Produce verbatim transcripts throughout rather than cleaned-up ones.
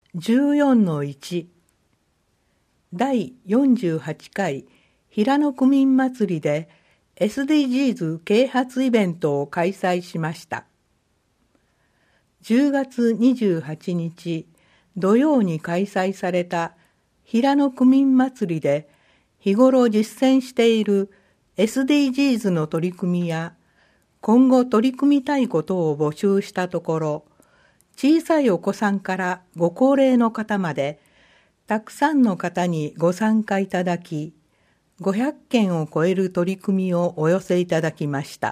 じゅうよんのいち だいよんじゅうはちかい平野区民祭りで エスディージーズ 啓発イベントを開催しました。じゅうがつにじゅうはちにち土曜に開催された平野区民祭りで日頃実践している エスディージーズ の取り組みや今後取り組みたいことを募集したところ、小さいお子さんからご高齢の方までたくさんの方にご参加いただき、ごひゃっけんを超える取り組みをお寄せいただきました。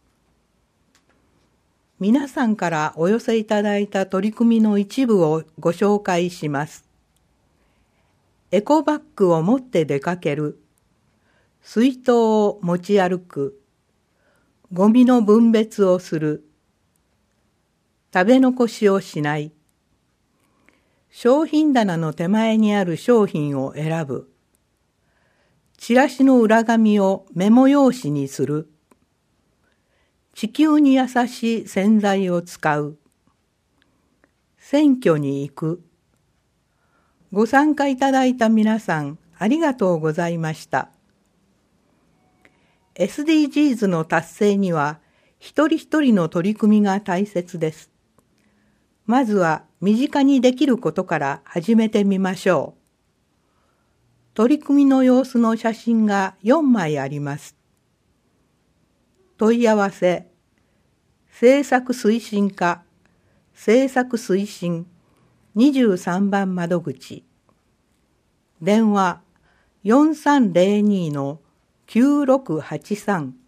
皆さんからお寄せいただいた取り組みの一部をご紹介します。エコバッグを持って出かける、水筒を持ち歩く、ゴミの分別をする、食べ残しをしない、商品棚の手前にある商品を選ぶ、チラシの裏紙をメモ用紙にする、地球に優しい洗剤を使う、選挙に行く。ご参加いただいた皆さん、ありがとうございました。エスディージーズ の達成には、一人一人の取り組みが大切です。まずは身近にできることから始めてみましょう。取り組みの様子の写真がよんまいあります。問い合わせ、政策推進課、政策推進にじゅうさんばん窓口、電話 よんさんぜろにのきゅうろくはちさん